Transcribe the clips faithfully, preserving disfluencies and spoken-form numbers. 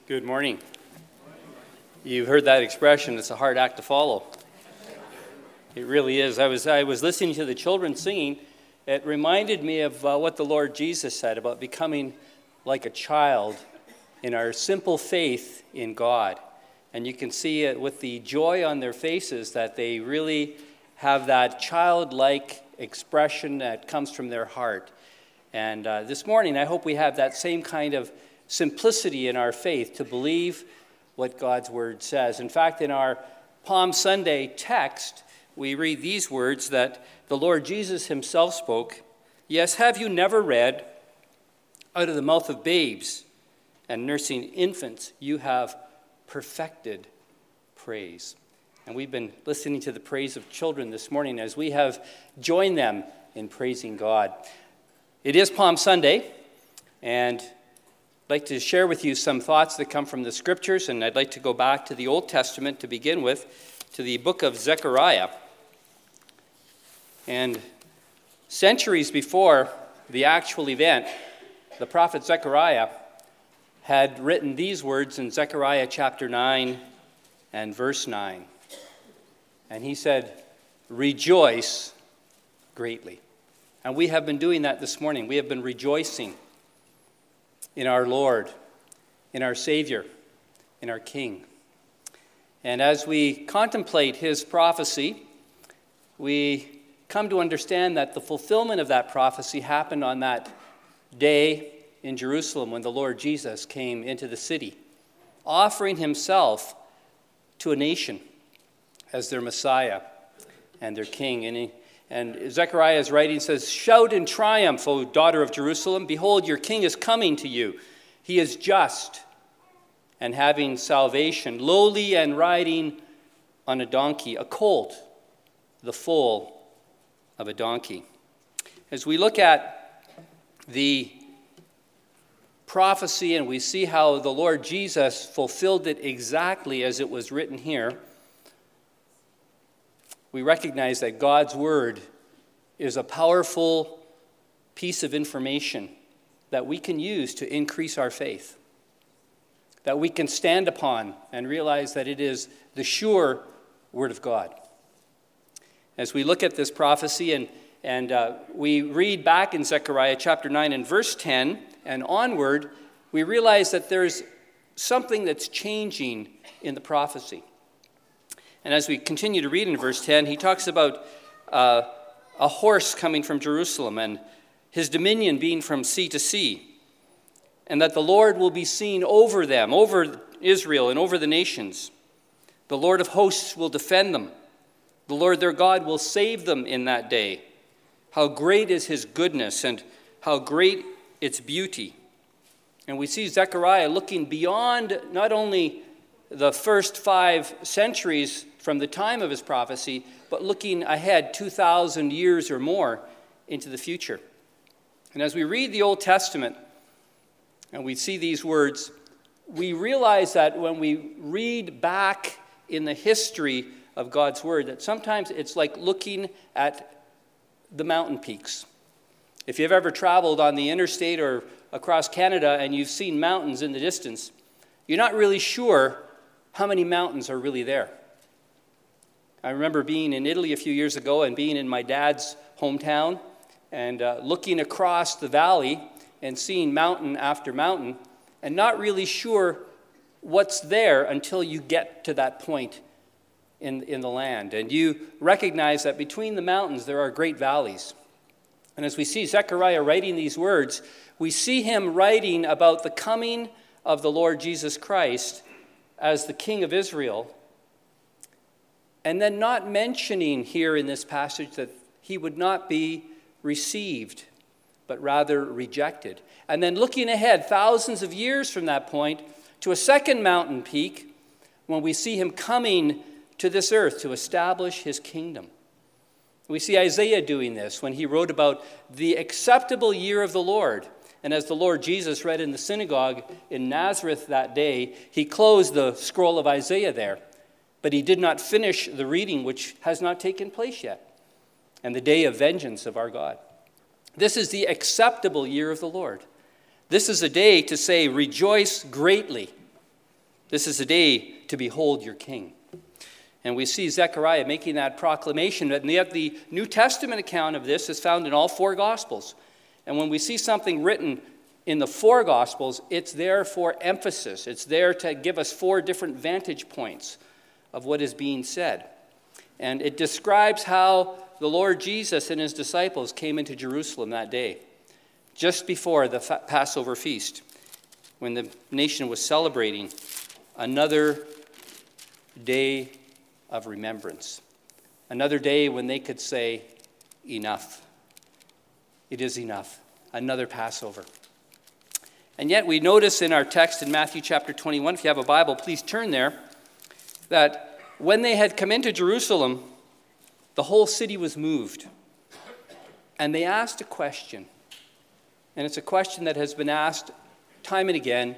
Good morning. You've heard that expression, it's a hard act to follow. It really is. I was I was listening to the children singing. It reminded me of uh, what the Lord Jesus said about becoming like a child in our simple faith in God. And you can see it with the joy on their faces that they really have that childlike expression that comes from their heart. And uh, this morning, I hope we have that same kind of simplicity in our faith to believe what God's Word says. In fact, in our Palm Sunday text, we read these words that the Lord Jesus himself spoke. Yes, have you never read, out of the mouth of babes and nursing infants, you have perfected praise. And we've been listening to the praise of children this morning as we have joined them in praising God. It is Palm Sunday, and I'd like to share with you some thoughts that come from the Scriptures, and I'd like to go back to the Old Testament to begin with, to the book of Zechariah. And centuries before the actual event, the prophet Zechariah had written these words in Zechariah chapter nine and verse nine. And he said, "Rejoice greatly." And we have been doing that this morning. We have been rejoicing in our Lord, in our Savior, in our King. And as we contemplate his prophecy, we come to understand that the fulfillment of that prophecy happened on that day in Jerusalem when the Lord Jesus came into the city, offering himself to a nation as their Messiah and their King. And, he, and Zechariah's writing says, "Shout in triumph, O daughter of Jerusalem. Behold, your king is coming to you. He is just and having salvation, lowly and riding on a donkey, a colt, the foal of a donkey." As we look at the prophecy and we see how the Lord Jesus fulfilled it exactly as it was written here, we recognize that God's Word is a powerful piece of information that we can use to increase our faith, that we can stand upon and realize that it is the sure Word of God. As we look at this prophecy and, and uh, we read back in Zechariah chapter nine and verse ten and onward, we realize that there's something that's changing in the prophecy. And as we continue to read in verse ten, he talks about uh, a horse coming from Jerusalem and his dominion being from sea to sea, and that the Lord will be seen over them, over Israel and over the nations. The Lord of hosts will defend them. The Lord their God will save them in that day. How great is his goodness and how great its beauty. And we see Zechariah looking beyond not only the first five centuries from the time of his prophecy, but looking ahead two thousand years or more into the future. And as we read the Old Testament and we see these words, we realize that when we read back in the history of God's Word, that sometimes it's like looking at the mountain peaks. If you've ever traveled on the interstate or across Canada and you've seen mountains in the distance, you're not really sure how many mountains are really there. I remember being in Italy a few years ago and being in my dad's hometown and uh, looking across the valley and seeing mountain after mountain and not really sure what's there until you get to that point in, in the land. And you recognize that between the mountains there are great valleys. And as we see Zechariah writing these words, we see him writing about the coming of the Lord Jesus Christ as the King of Israel, and then not mentioning here in this passage that he would not be received, but rather rejected. And then looking ahead thousands of years from that point to a second mountain peak when we see him coming to this earth to establish his kingdom. We see Isaiah doing this when he wrote about the acceptable year of the Lord. And as the Lord Jesus read in the synagogue in Nazareth that day, he closed the scroll of Isaiah there. But he did not finish the reading, which has not taken place yet, and the day of vengeance of our God. This is the acceptable year of the Lord. This is a day to say, rejoice greatly. This is the day to behold your king. And we see Zechariah making that proclamation. And yet the New Testament account of this is found in all four Gospels. And when we see something written in the four Gospels, it's there for emphasis. It's there to give us four different vantage points of what is being said. And it describes how the Lord Jesus and his disciples came into Jerusalem that day, just before the Passover feast, when the nation was celebrating another day of remembrance, another day when they could say, enough. It is enough. Another Passover. And yet we notice in our text in Matthew chapter twenty-one, if you have a Bible, please turn there, that when they had come into Jerusalem, the whole city was moved. And they asked a question. And it's a question that has been asked time and again.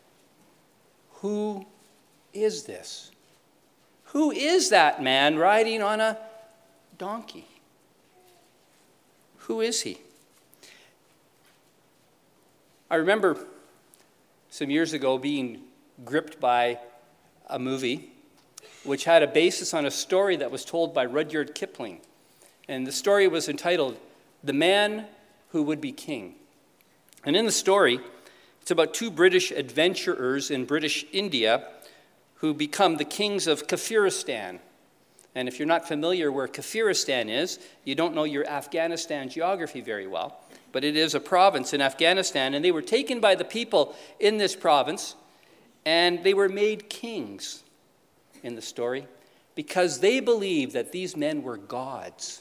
Who is this? Who is that man riding on a donkey? Who is he? I remember some years ago being gripped by a movie which had a basis on a story that was told by Rudyard Kipling. And the story was entitled, The Man Who Would Be King. And in the story, it's about two British adventurers in British India who become the kings of Kafiristan. And if you're not familiar where Kafiristan is, you don't know your Afghanistan geography very well. But it is a province in Afghanistan, and they were taken by the people in this province, and they were made kings in the story because they believed that these men were gods.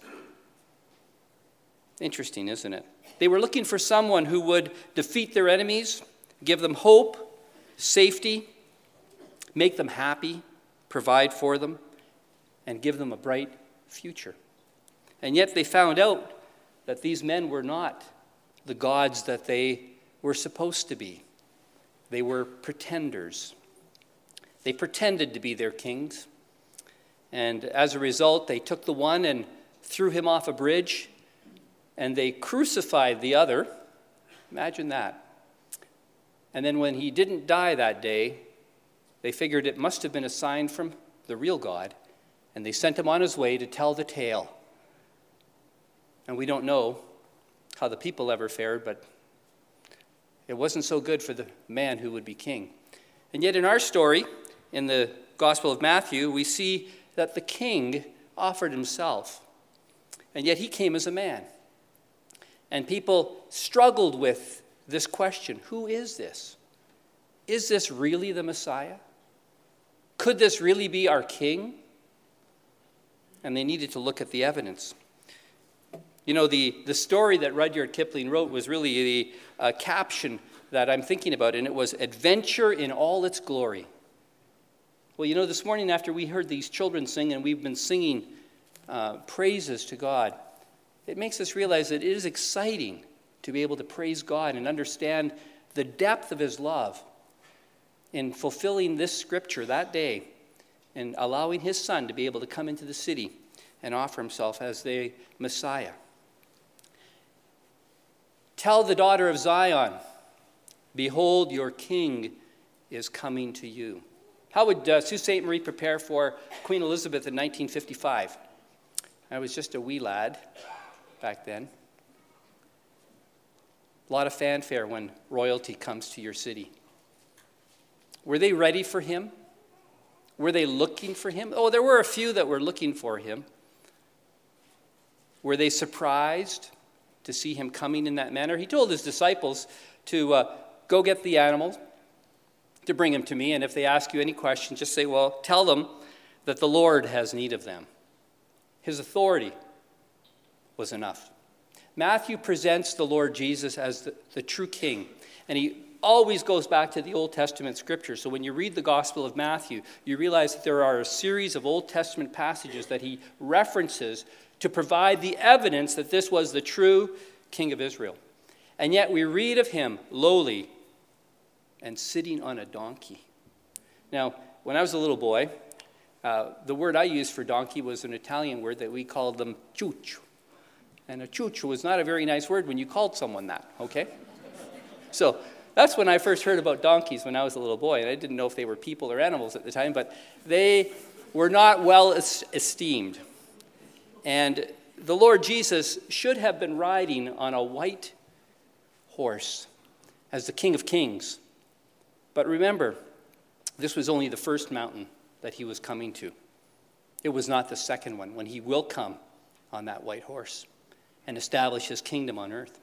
Interesting, isn't it? They were looking for someone who would defeat their enemies, give them hope, safety, make them happy, provide for them, and give them a bright future. And yet they found out that these men were not the gods that they were supposed to be. They were pretenders. They pretended to be their kings. And as a result, they took the one and threw him off a bridge, and they crucified the other. Imagine that. And then when he didn't die that day, they figured it must have been a sign from the real God, and they sent him on his way to tell the tale. And we don't know how the people ever fared, but it wasn't so good for the man who would be king. And yet in our story, in the Gospel of Matthew, we see that the king offered himself. And yet he came as a man. And people struggled with this question, who is this? Is this really the Messiah? Could this really be our king? And they needed to look at the evidence. You know, the, the story that Rudyard Kipling wrote was really the uh, caption that I'm thinking about, and it was Adventure in All Its Glory. Well, you know, this morning after we heard these children sing, and we've been singing uh, praises to God, it makes us realize that it is exciting to be able to praise God and understand the depth of his love in fulfilling this scripture that day and allowing his son to be able to come into the city and offer himself as the Messiah. Tell the daughter of Zion, behold, your king is coming to you. How would uh, Sault Ste. Marie prepare for Queen Elizabeth in nineteen fifty-five? I was just a wee lad back then. A lot of fanfare when royalty comes to your city. Were they ready for him? Were they looking for him? Oh, there were a few that were looking for him. Were they surprised to see him coming in that manner? He told his disciples to uh, go get the animals, to bring him to me, and if they ask you any questions, just say, well, tell them that the Lord has need of them. His authority was enough. Matthew presents the Lord Jesus as the, the true king, and he always goes back to the Old Testament scripture. So when you read the Gospel of Matthew, you realize that there are a series of Old Testament passages that he references to provide the evidence that this was the true king of Israel. And yet we read of him lowly and sitting on a donkey. Now, when I was a little boy, uh, the word I used for donkey was an Italian word that we called them ciuccio. And a ciuccio was not a very nice word when you called someone that, okay? So That's when I first heard about donkeys when I was a little boy. And I didn't know if they were people or animals at the time, but they were not well esteemed. And the Lord Jesus should have been riding on a white horse as the King of Kings. But remember, this was only the first mountain that he was coming to. It was not the second one, when he will come on that white horse and establish his kingdom on earth.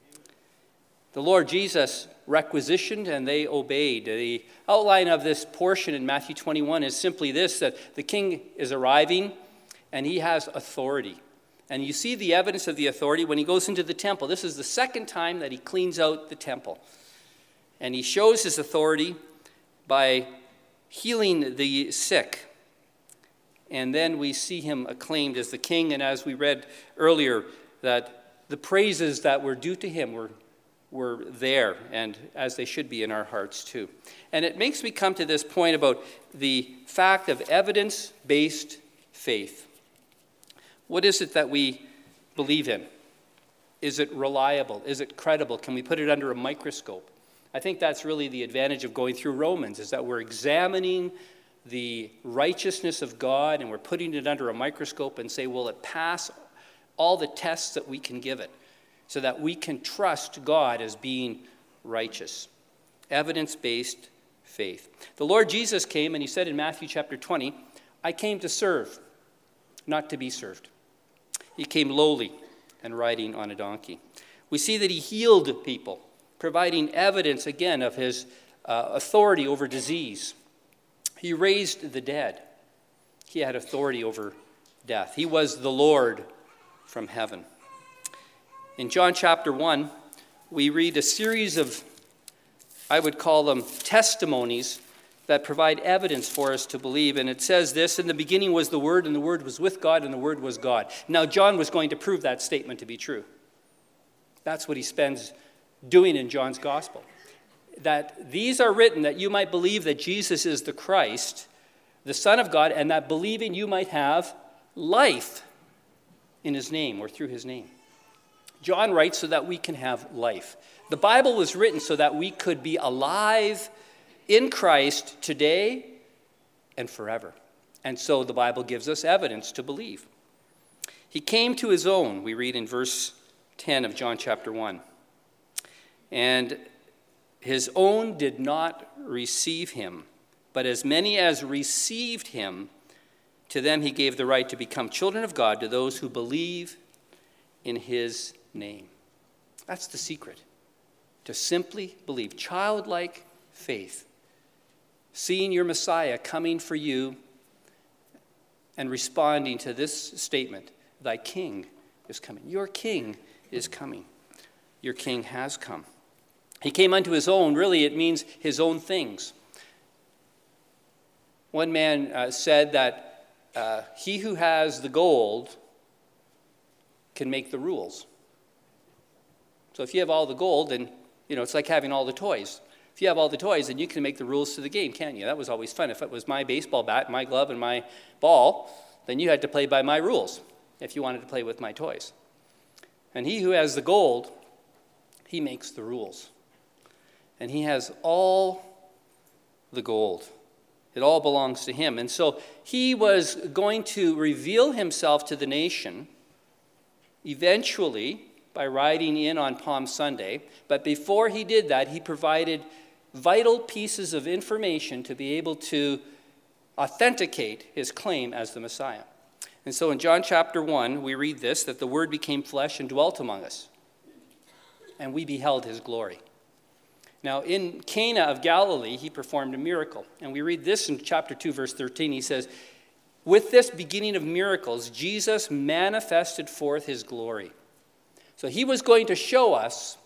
The Lord Jesus requisitioned and they obeyed. The outline of this portion in Matthew twenty-one is simply this, that the king is arriving and he has authority. And you see the evidence of the authority when he goes into the temple. This is the second time that he cleans out the temple. And he shows his authority by healing the sick. And then we see him acclaimed as the king. And as we read earlier, that the praises that were due to him were, were there, and as they should be in our hearts too. And it makes me come to this point about the fact of evidence-based faith. What is it that we believe in? Is it reliable? Is it credible? Can we put it under a microscope? I think that's really the advantage of going through Romans, is that we're examining the righteousness of God and we're putting it under a microscope and say, will it pass all the tests that we can give it so that we can trust God as being righteous? Evidence-based faith. The Lord Jesus came and he said in Matthew chapter twenty, I came to serve, not to be served. He came lowly and riding on a donkey. We see that he healed people, providing evidence again of his uh, authority over disease. He raised the dead. He had authority over death. He was the Lord from heaven. In John chapter one, we read a series of, I would call them testimonies that provide evidence for us to believe. And it says this, in the beginning was the Word, and the Word was with God, and the Word was God. Now, John was going to prove that statement to be true. That's what he spends doing in John's gospel. That these are written that you might believe that Jesus is the Christ, the Son of God, and that believing you might have life in his name or through his name. John writes so that we can have life. The Bible was written so that we could be alive in Christ today and forever. And so the Bible gives us evidence to believe. He came to his own, we read in verse ten of John chapter one. And his own did not receive him, but as many as received him, to them he gave the right to become children of God, to those who believe in his name. That's the secret. To simply believe. Childlike faith. Seeing your Messiah coming for you and responding to this statement, thy king is coming. Your king is coming. Your king has come. He came unto his own. Really, it means his own things. One man uh, said that uh, he who has the gold can make the rules. So if you have all the gold, then, you know, it's like having all the toys. If you have all the toys, then you can make the rules to the game, can't you? That was always fun. If it was my baseball bat, my glove, and my ball, then you had to play by my rules if you wanted to play with my toys. And he who has the gold, he makes the rules. And he has all the gold. It all belongs to him. And so he was going to reveal himself to the nation eventually by riding in on Palm Sunday. But before he did that, he provided vital pieces of information to be able to authenticate his claim as the Messiah. And so in John chapter one, we read this, that the Word became flesh and dwelt among us, and we beheld his glory. Now, in Cana of Galilee, he performed a miracle. And we read this in chapter two, verse thirteen. He says, with this beginning of miracles, Jesus manifested forth his glory. So he was going to show us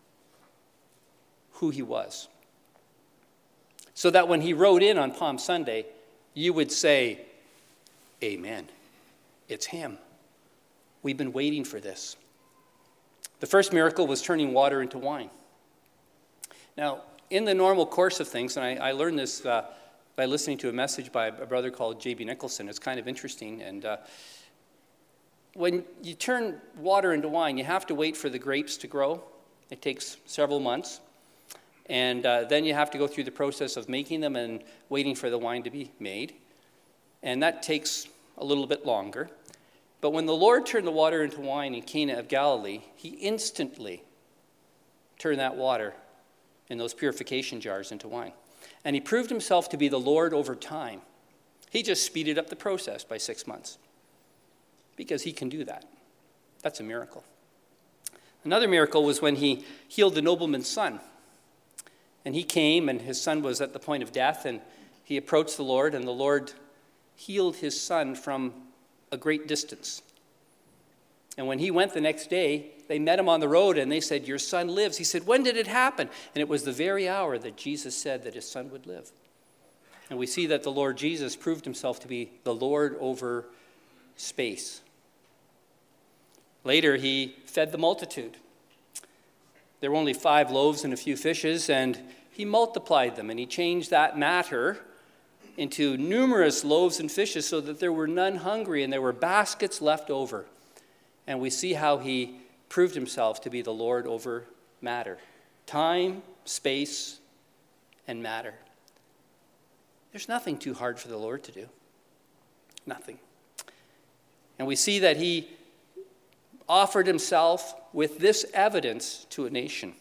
who he was. So that when he rode in on Palm Sunday, you would say, amen. It's him. We've been waiting for this. The first miracle was turning water into wine. Now, in the normal course of things, and I, I learned this uh, by listening to a message by a brother called J B Nicholson. It's kind of interesting. And uh, when you turn water into wine, you have to wait for the grapes to grow. It takes several months. And uh, then you have to go through the process of making them and waiting for the wine to be made. And that takes a little bit longer. But when the Lord turned the water into wine in Cana of Galilee, he instantly turned that water in those purification jars into wine. And he proved himself to be the Lord over time. He just speeded up the process by six months because he can do that. That's a miracle. Another miracle was when he healed the nobleman's son. And he came, and his son was at the point of death, and he approached the Lord, and the Lord healed his son from a great distance. And when he went the next day, they met him on the road, and they said, "Your son lives." He said, "When did it happen?" And it was the very hour that Jesus said that his son would live. And we see that the Lord Jesus proved himself to be the Lord over space. Later, he fed the multitude. There were only five loaves and a few fishes, and he multiplied them, and he changed that matter into numerous loaves and fishes so that there were none hungry, and there were baskets left over. And we see how he proved himself to be the Lord over matter. Time, space, and matter. There's nothing too hard for the Lord to do. Nothing. And we see that he offered himself with this evidence to a nation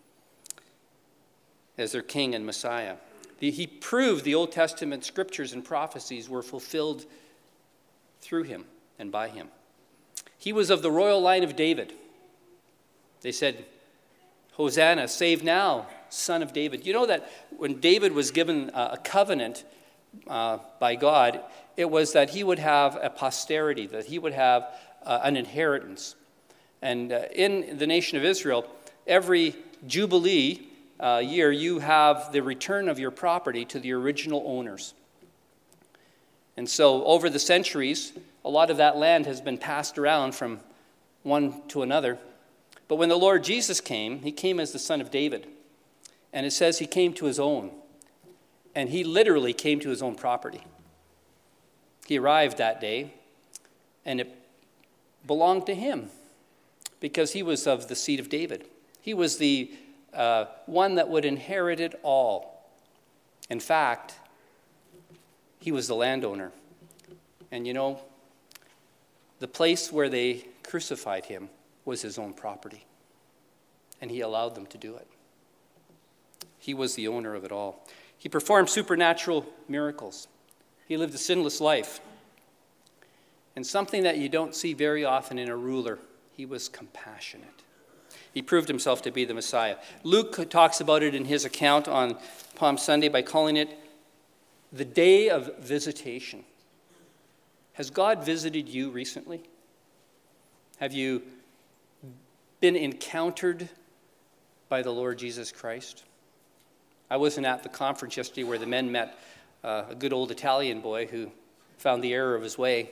as their king and Messiah. He proved the Old Testament scriptures and prophecies were fulfilled through him and by him. He was of the royal line of David. They said, "Hosanna, save now, son of David." You know that when David was given a covenant uh, by God, it was that he would have a posterity, that he would have uh, an inheritance. And uh, in the nation of Israel, every Jubilee uh, year, you have the return of your property to the original owners. And so over the centuries, a lot of that land has been passed around from one to another. But when the Lord Jesus came, he came as the son of David. And it says he came to his own. And he literally came to his own property. He arrived that day, and it belonged to him because he was of the seed of David. He was the uh, one that would inherit it all. In fact, he was the landowner. And you know, the place where they crucified him was his own property. And he allowed them to do it. He was the owner of it all. He performed supernatural miracles. He lived a sinless life. And something that you don't see very often in a ruler, he was compassionate. He proved himself to be the Messiah. Luke talks about it in his account on Palm Sunday by calling it the day of visitation. Has God visited you recently? Have you been encountered by the Lord Jesus Christ? I wasn't at the conference yesterday where the men met uh, a good old Italian boy who found the error of his way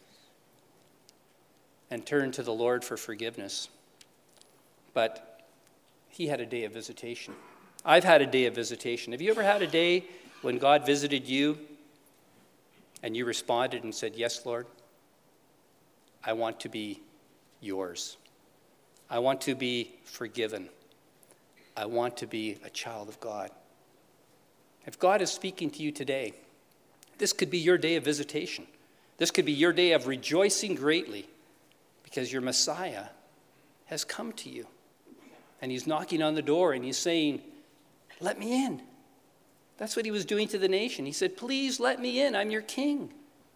and turned to the Lord for forgiveness. But he had a day of visitation. I've had a day of visitation. Have you ever had a day when God visited you and you responded and said, "Yes, Lord, I want to be yours. I want to be forgiven. I want to be a child of God"? If God is speaking to you today, this could be your day of visitation. This could be your day of rejoicing greatly because your Messiah has come to you. And he's knocking on the door and he's saying, "Let me in." That's what he was doing to the nation. He said, "Please let me in. I'm your king."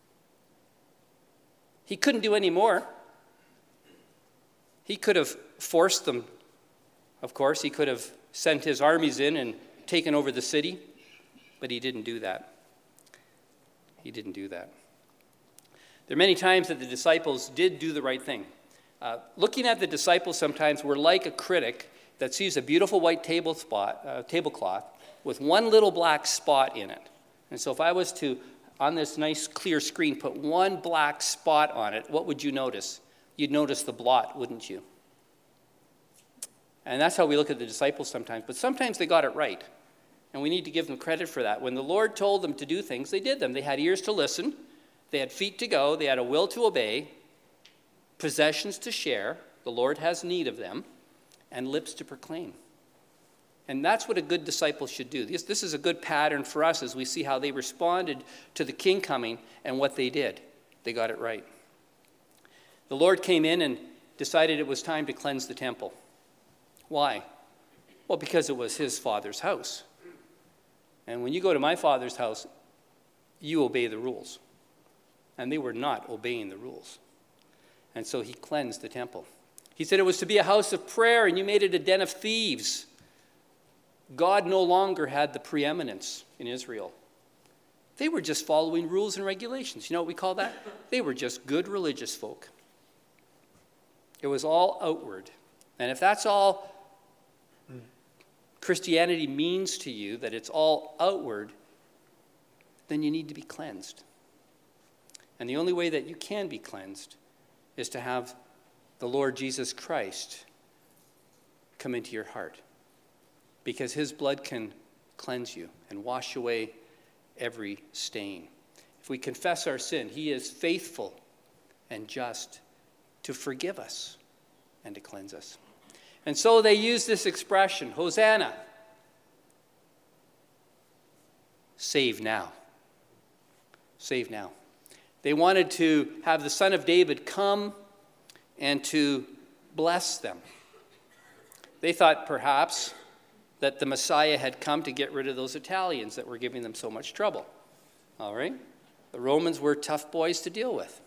He couldn't do any more. He could have forced them, of course. He could have sent his armies in and taken over the city. But he didn't do that. He didn't do that. There are many times that the disciples did do the right thing. Uh, looking at the disciples sometimes, we're like a critic that sees a beautiful white table spot, uh, tablecloth with one little black spot in it. And so if I was to, on this nice clear screen, put one black spot on it, what would you notice? You'd notice the blot, wouldn't you? And that's how we look at the disciples sometimes. But sometimes they got it right. And we need to give them credit for that. When the Lord told them to do things, they did them. They had ears to listen. They had feet to go. They had a will to obey. Possessions to share. The Lord has need of them. And lips to proclaim. And that's what a good disciple should do. This, this is a good pattern for us as we see how they responded to the king coming and what they did. They got it right. The Lord came in and decided it was time to cleanse the temple. Why? Well, because it was his Father's house. And when you go to my Father's house, you obey the rules. And they were not obeying the rules. And so he cleansed the temple. He said it was to be a house of prayer, and you made it a den of thieves. God no longer had the preeminence in Israel. They were just following rules and regulations. You know what we call that? They were just good religious folk. It was all outward. And if that's all Christianity means to you, that it's all outward, then you need to be cleansed. And the only way that you can be cleansed is to have the Lord Jesus Christ come into your heart. Because his blood can cleanse you and wash away every stain. If we confess our sin, he is faithful and just to forgive us and to cleanse us. And so they use this expression, Hosanna, save now. Save now. They wanted to have the Son of David come and to bless them. They thought perhaps that the Messiah had come to get rid of those Italians that were giving them so much trouble. All right? The Romans were tough boys to deal with.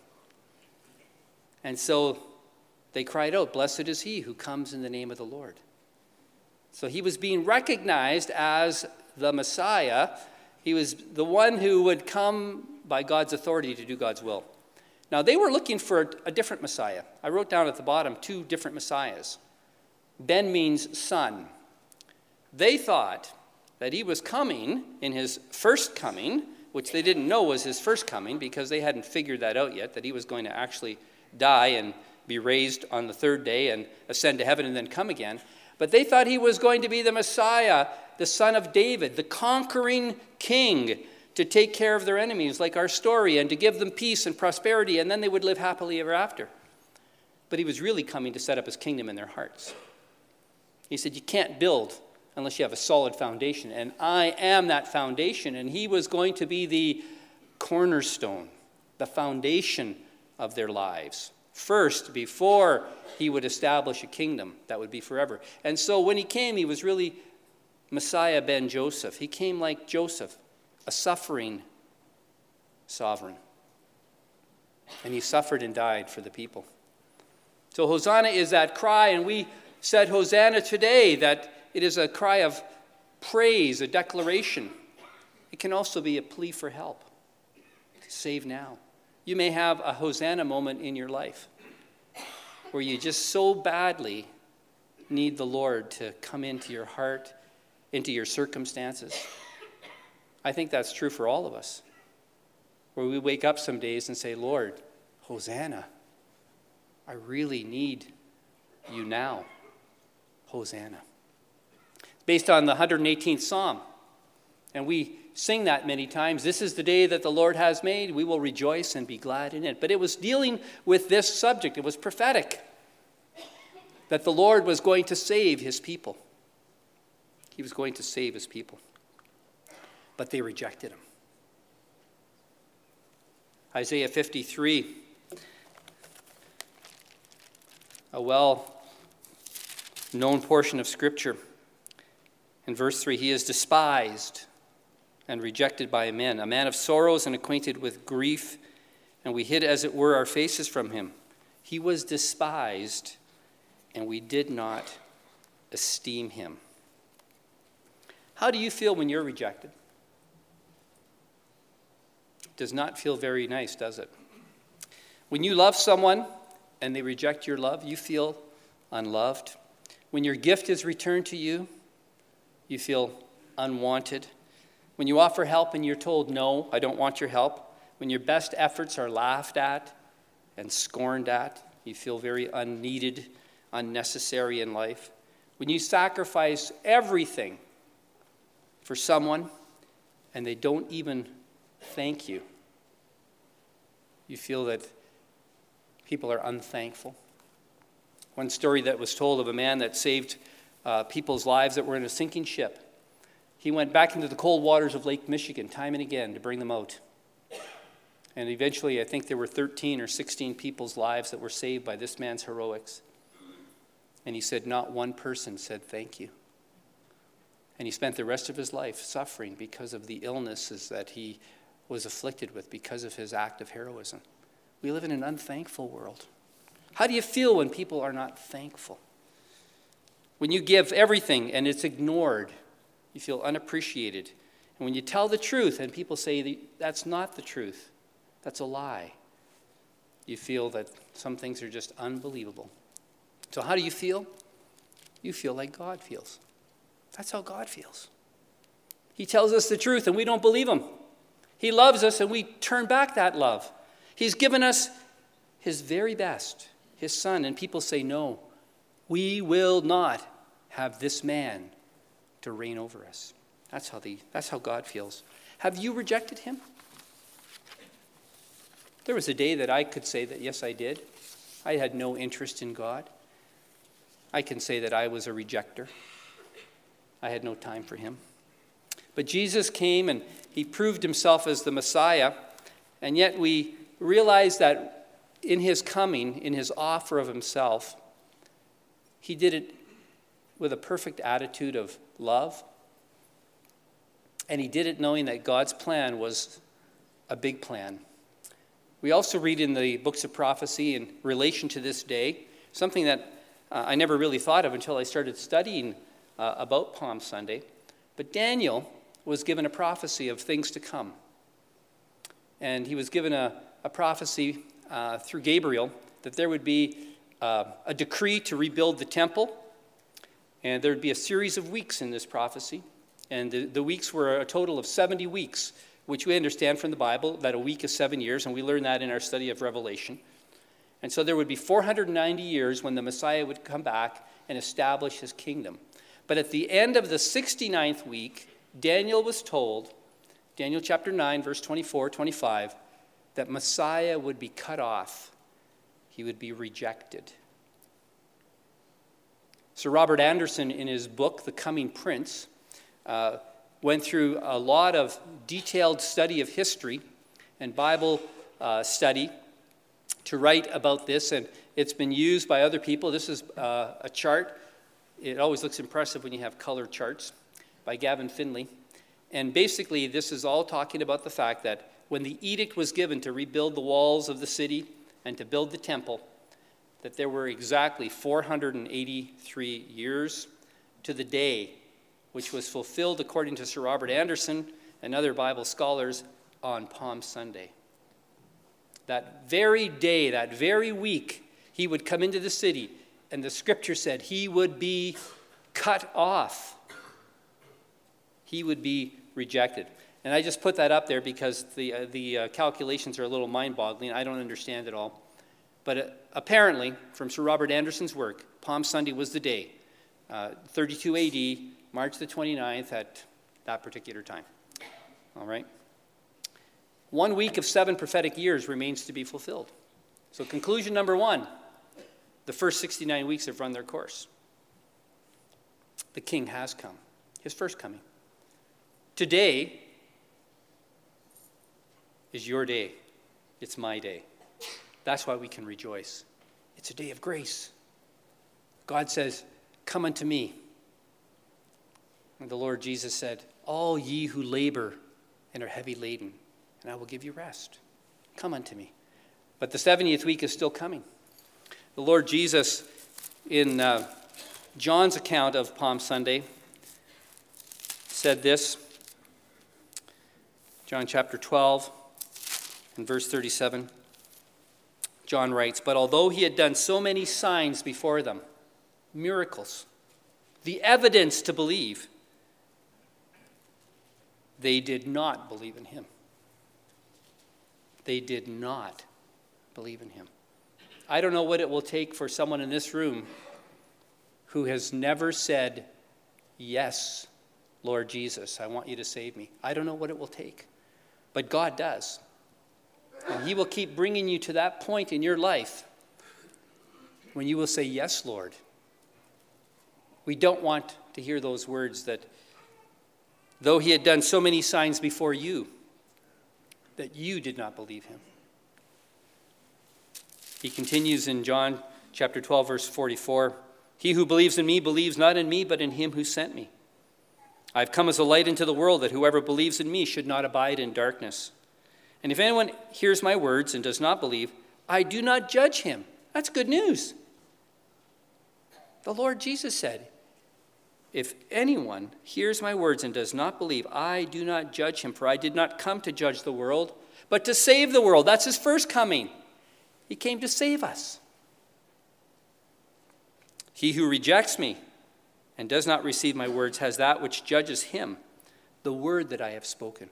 And so they cried out, "Blessed is he who comes in the name of the Lord." So he was being recognized as the Messiah. He was the one who would come by God's authority to do God's will. Now, they were looking for a different Messiah. I wrote down at the bottom two different Messiahs. Ben means son. They thought that he was coming in his first coming, which they didn't know was his first coming because they hadn't figured that out yet, that he was going to actually die and be raised on the third day and ascend to heaven and then come again. But they thought he was going to be the Messiah, the son of David, the conquering king, to take care of their enemies like our story and to give them peace and prosperity, and then they would live happily ever after. But he was really coming to set up his kingdom in their hearts. He said, you can't build unless you have a solid foundation. And I am that foundation. And he was going to be the cornerstone, the foundation of their lives. First, before he would establish a kingdom that would be forever. And so when he came, he was really Messiah ben Joseph. He came like Joseph, a suffering sovereign. And he suffered and died for the people. So Hosanna is that cry, and we said Hosanna today, that it is a cry of praise, a declaration. It can also be a plea for help. Save now. You may have a Hosanna moment in your life where you just so badly need the Lord to come into your heart, into your circumstances. I think that's true for all of us, where we wake up some days and say, Lord, Hosanna, I really need you now. Hosanna. Based on the one hundred eighteenth Psalm. And we sing that many times. This is the day that the Lord has made. We will rejoice and be glad in it. But it was dealing with this subject. It was prophetic. That the Lord was going to save his people. He was going to save his people. But they rejected him. Isaiah fifty-three. A well-known portion of Scripture. In verse three, he is despised and rejected by men, a man of sorrows and acquainted with grief, and we hid, as it were, our faces from him. He was despised, and we did not esteem him. How do you feel when you're rejected? It does not feel very nice, does it? When you love someone and they reject your love, you feel unloved. When your gift is returned to you, you feel unwanted. When you offer help and you're told, no, I don't want your help. When your best efforts are laughed at and scorned at, you feel very unneeded, unnecessary in life. When you sacrifice everything for someone and they don't even thank you, you feel that people are unthankful. One story that was told of a man that saved uh, people's lives that were in a sinking ship. He went back into the cold waters of Lake Michigan time and again to bring them out. And eventually, I think there were thirteen or sixteen people's lives that were saved by this man's heroics. And he said, not one person said thank you. And he spent the rest of his life suffering because of the illnesses that he was afflicted with because of his act of heroism. We live in an unthankful world. How do you feel when people are not thankful? When you give everything and it's ignored, you feel unappreciated. And when you tell the truth and people say that's not the truth, that's a lie, you feel that some things are just unbelievable. So how do you feel? You feel like God feels. That's how God feels. He tells us the truth and we don't believe him. He loves us and we turn back that love. He's given us his very best, his son, and people say, no, we will not have this man to reign over us. That's how the that's how God feels. Have you rejected him? There was a day that I could say that, yes, I did. I had no interest in God. I can say that I was a rejecter. I had no time for him. But Jesus came and he proved himself as the Messiah, and yet we realize that in his coming, in his offer of himself, he did it with a perfect attitude of love, and he did it knowing that God's plan was a big plan. We also read in the books of prophecy in relation to this day, something that uh, I never really thought of until I started studying uh, about Palm Sunday, but Daniel was given a prophecy of things to come. And he was given a, a prophecy uh, through Gabriel that there would be uh, a decree to rebuild the temple, and there would be a series of weeks in this prophecy. And the, the weeks were a total of seventy weeks, which we understand from the Bible that a week is seven years, and we learn that in our study of Revelation. And so there would be four hundred ninety years when the Messiah would come back and establish his kingdom. But at the end of the sixty-ninth week, Daniel was told, Daniel chapter nine, verse twenty-four, twenty-five, that Messiah would be cut off. He would be rejected. Sir Robert Anderson, in his book, The Coming Prince, uh, went through a lot of detailed study of history and Bible uh, study to write about this, and it's been used by other people. This is uh, a chart. It always looks impressive when you have color charts, by Gavin Finley. And basically, this is all talking about the fact that when the edict was given to rebuild the walls of the city and to build the temple, that there were exactly four hundred eighty-three years to the day, which was fulfilled, according to Sir Robert Anderson and other Bible scholars, on Palm Sunday. That very day, that very week, he would come into the city, and the scripture said he would be cut off. He would be rejected. And I just put that up there because the, uh, the uh, calculations are a little mind-boggling. I don't understand it all. But uh, apparently, from Sir Robert Anderson's work, Palm Sunday was the day, uh, thirty-two A D, March the twenty-ninth at that particular time. All right? One week of seven prophetic years remains to be fulfilled. So conclusion number one, the first sixty-nine weeks have run their course. The King has come, his first coming. Today is your day. It's my day. That's why we can rejoice. It's a day of grace. God says, come unto me. And the Lord Jesus said, all ye who labor and are heavy laden, and I will give you rest. Come unto me. But the seventieth week is still coming. The Lord Jesus, in uh, John's account of Palm Sunday, said this, John chapter twelve and verse thirty-seven. John writes, but although he had done so many signs before them, miracles, the evidence to believe, they did not believe in him. They did not believe in him. I don't know what it will take for someone in this room who has never said, yes, Lord Jesus, I want you to save me. I don't know what it will take, but God does. And he will keep bringing you to that point in your life when you will say, yes, Lord. We don't want to hear those words that though he had done so many signs before you, that you did not believe him. He continues in John chapter twelve, verse forty-four, he who believes in me believes not in me, but in him who sent me. I have come as a light into the world, that whoever believes in me should not abide in darkness. And if anyone hears my words and does not believe, I do not judge him. That's good news. The Lord Jesus said, if anyone hears my words and does not believe, I do not judge him, for I did not come to judge the world, but to save the world. That's his first coming. He came to save us. He who rejects me and does not receive my words has that which judges him, the word that I have spoken.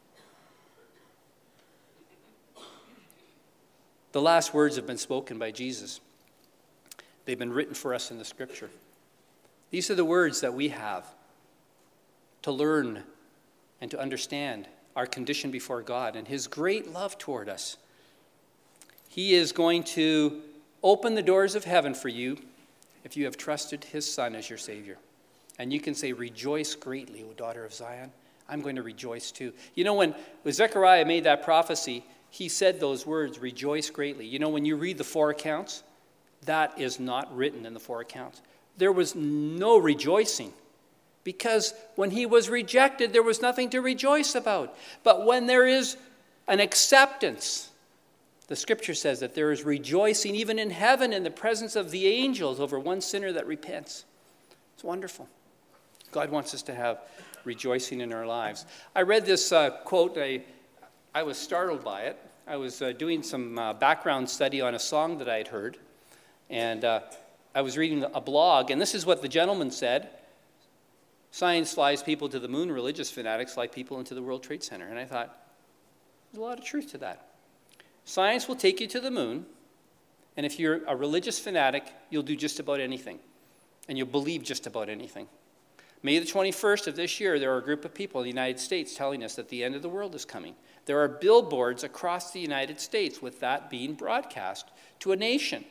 The last words have been spoken by Jesus. They've been written for us in the Scripture. These are the words that we have to learn and to understand our condition before God and his great love toward us. He is going to open the doors of heaven for you if you have trusted his Son as your Savior. And you can say, rejoice greatly, O daughter of Zion. I'm going to rejoice too. You know, when, when Zechariah made that prophecy, he said those words, rejoice greatly. You know, when you read the four accounts, that is not written in the four accounts. There was no rejoicing because when he was rejected, there was nothing to rejoice about. But when there is an acceptance, the Scripture says that there is rejoicing even in heaven in the presence of the angels over one sinner that repents. It's wonderful. God wants us to have rejoicing in our lives. I read this uh, quote. I, I was startled by it. I was uh, doing some uh, background study on a song that I had heard. And uh, I was reading a blog, and this is what the gentleman said. Science flies people to the moon. Religious fanatics fly people into the World Trade Center. And I thought, there's a lot of truth to that. Science will take you to the moon, and if you're a religious fanatic, you'll do just about anything, and you'll believe just about anything. May the twenty-first of this year, there are a group of people in the United States telling us that the end of the world is coming. There are billboards across the United States with that being broadcast to a nation.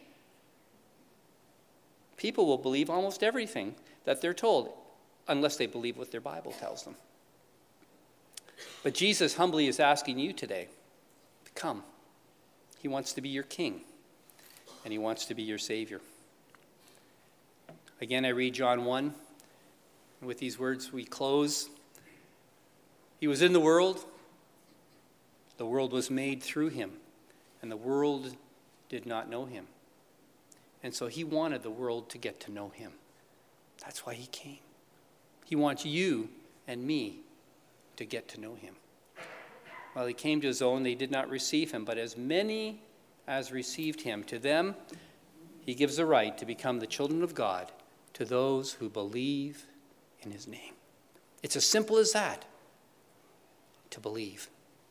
People will believe almost everything that they're told, unless they believe what their Bible tells them. But Jesus humbly is asking you today to come. He wants to be your king, and he wants to be your Savior. Again, I read John one, and with these words we close. He was in the world. The world was made through him, and the world did not know him. And so he wanted the world to get to know him. That's why he came. He wants you and me to get to know him. Well, he came to his own, they did not receive him, but as many as received him, to them he gives the right to become the children of God, to those who believe in his name. It's as simple as that, to believe.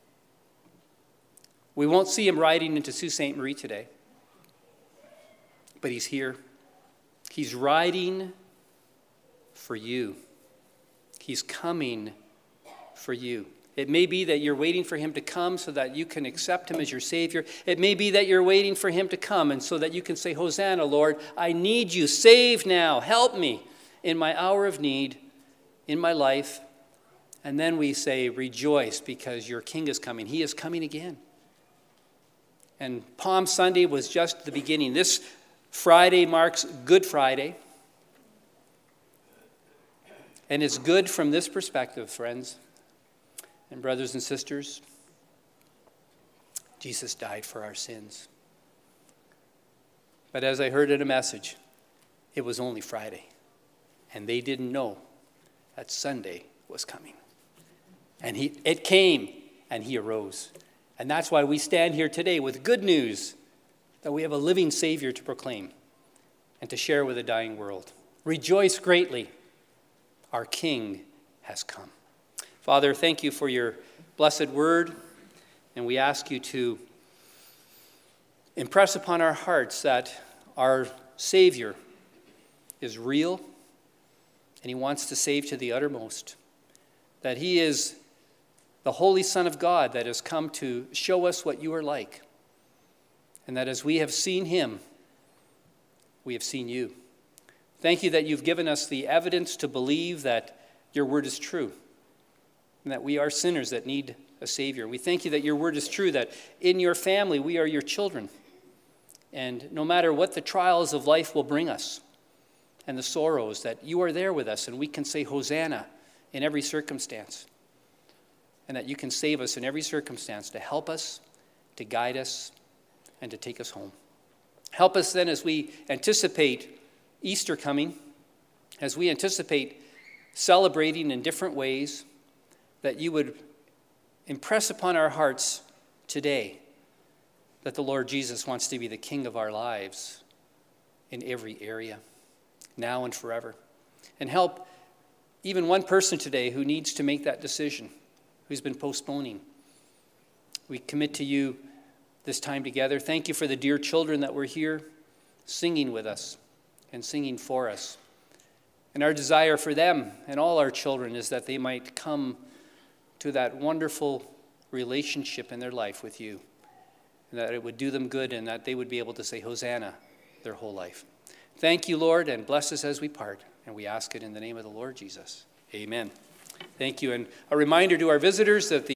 We won't see him riding into Sault Ste. Marie today, but he's here. He's riding for you. He's coming for you. It may be that you're waiting for him to come so that you can accept him as your Savior. It may be that you're waiting for him to come and so that you can say, Hosanna, Lord, I need you. Save now. Help me in my hour of need, in my life. And then we say, rejoice because your King is coming. He is coming again. And Palm Sunday was just the beginning. This Friday marks Good Friday. And it's good from this perspective, friends and brothers and sisters. Jesus died for our sins. But as I heard in a message, it was only Friday. And they didn't know that Sunday was coming. And he, it came, and he arose. And that's why we stand here today with good news that we have a living Savior to proclaim and to share with a dying world. Rejoice greatly. Our King has come. Father, thank you for your blessed word, and we ask you to impress upon our hearts that our Savior is real, and he wants to save to the uttermost, that he is the Holy Son of God that has come to show us what you are like, and that as we have seen him, we have seen you. Thank you that you've given us the evidence to believe that your word is true and that we are sinners that need a Savior. We thank you that your word is true, that in your family we are your children. And no matter what the trials of life will bring us and the sorrows, that you are there with us and we can say Hosanna in every circumstance. And that you can save us in every circumstance to help us, to guide us, and to take us home. Help us then as we anticipate Easter coming, as we anticipate celebrating in different ways, that you would impress upon our hearts today that the Lord Jesus wants to be the King of our lives in every area, now and forever. And help even one person today who needs to make that decision, who's been postponing. We commit to you this time together. Thank you for the dear children that were here singing with us and singing for us. And our desire for them and all our children is that they might come to that wonderful relationship in their life with you, and that it would do them good and that they would be able to say Hosanna their whole life. Thank you, Lord, and bless us as we part. And we ask it in the name of the Lord Jesus. Amen. Thank you. And a reminder to our visitors that the